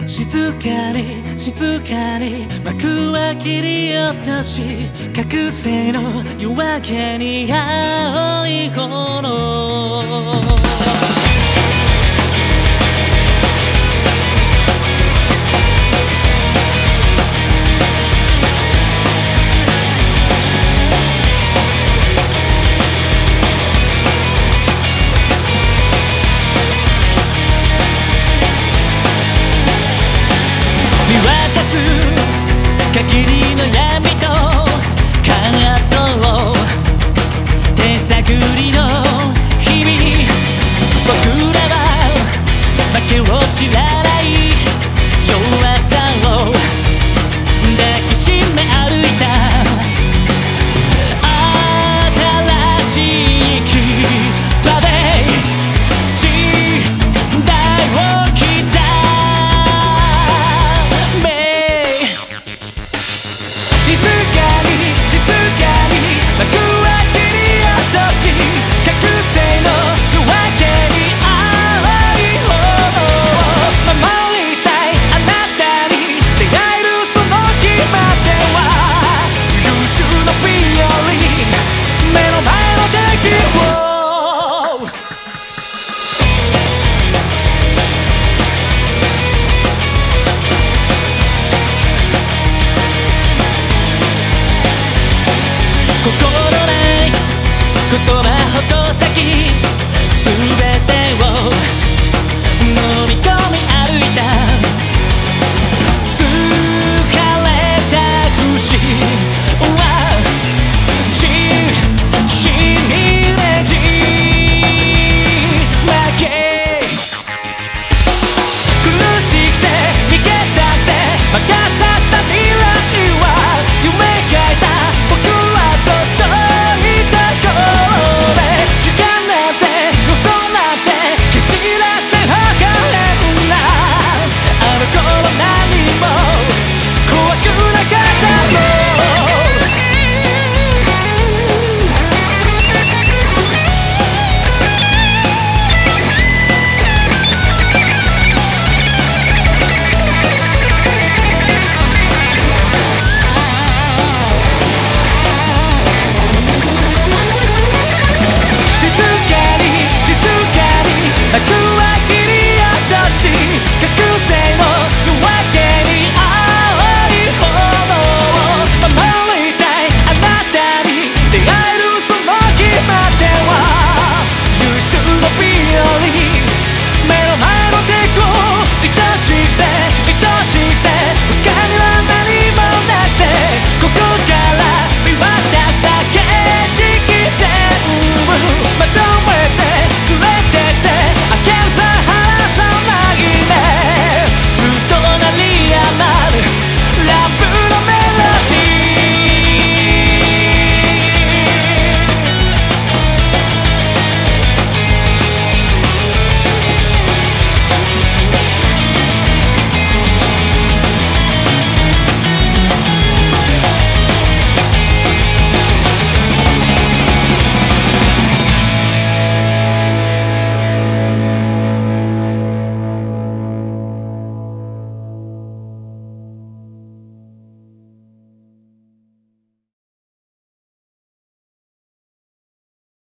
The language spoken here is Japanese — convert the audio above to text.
静かに静かに幕は切り落とし覚醒の夜明けに青い炎限りの闇と葛藤手探りの日々僕らは負けを知らない弱さを抱きしめ歩いた新しい牙で時代を刻め静かに静かに幕は切り落とし覚醒の夜明けに青い炎守りたいあなたに出会えるその日までは優秀の美より目の前の敵を心ない言葉ほど先